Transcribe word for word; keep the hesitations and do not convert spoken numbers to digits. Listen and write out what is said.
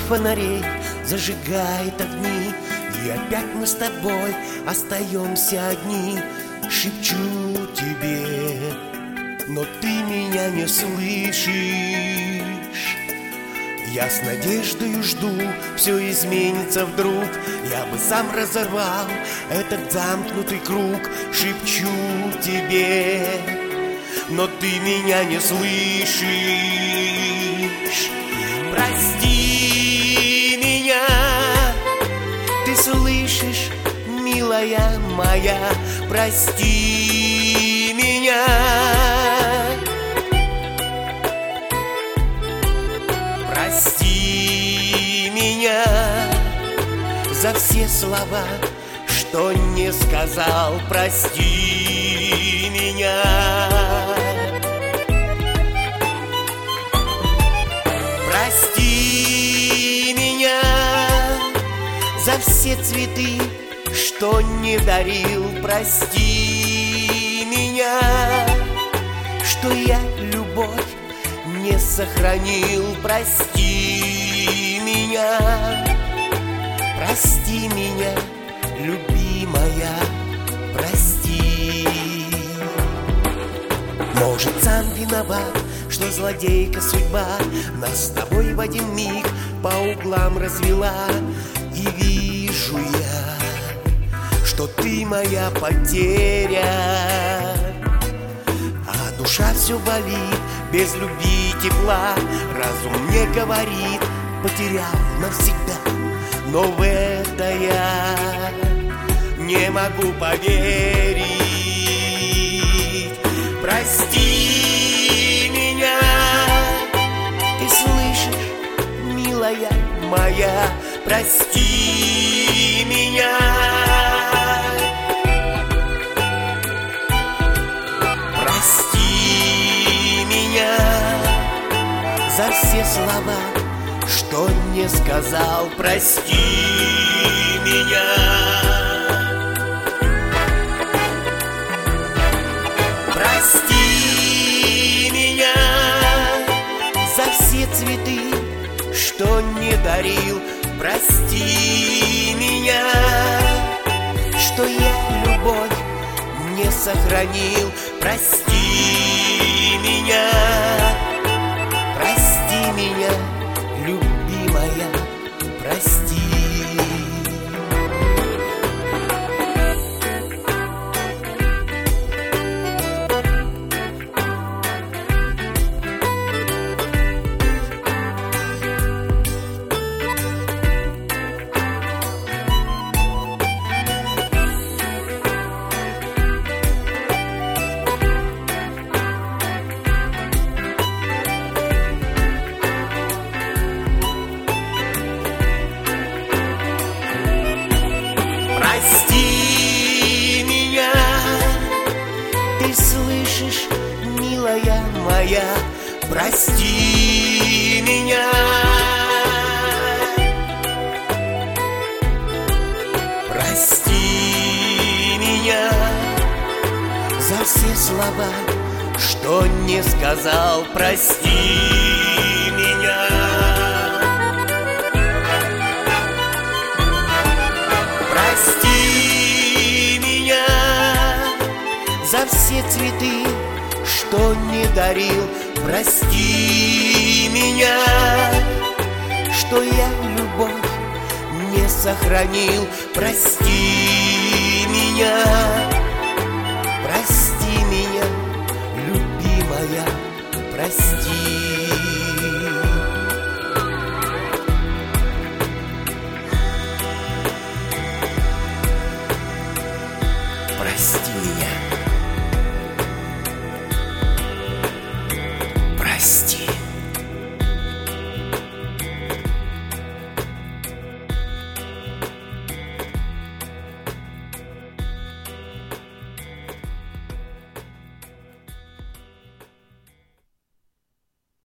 фонарей зажигает огни, и опять мы с тобой остаемся одни. Шепчу тебе, но ты меня не слышишь. Я с надеждой жду, все изменится вдруг. Я бы сам разорвал этот замкнутый круг. Шепчу тебе, но ты меня не слышишь. Прости меня, ты слышишь, милая моя, прости меня. Прости меня за все слова, что не сказал. Прости меня. Прости меня за все цветы, что не дарил. Прости меня, что я любовь не сохранил. Прости меня, прости меня, любимая, прости. Может, сам виноват, что злодейка судьба нас с тобой в один миг по углам развела. И вижу я, что ты моя потеря, а душа все болит без любви и тепла. Разум мне говорит, потерял навсегда, но в это я не могу поверить. Прости меня, ты слышишь, милая моя, прости меня. Прости меня за все слова, что не сказал. Прости меня. Прости меня за все цветы, что не дарил. Прости меня, что я любовь не сохранил. Прости меня, прости меня, любимая, прости. Прости меня, ты слышишь, милая моя, прости меня. Прости меня за все слова, что не сказал. Прости меня. Прости меня за все цветы, что не дарил. Прости меня, что я любовь не сохранил. Прости меня, прости меня, любимая, прости.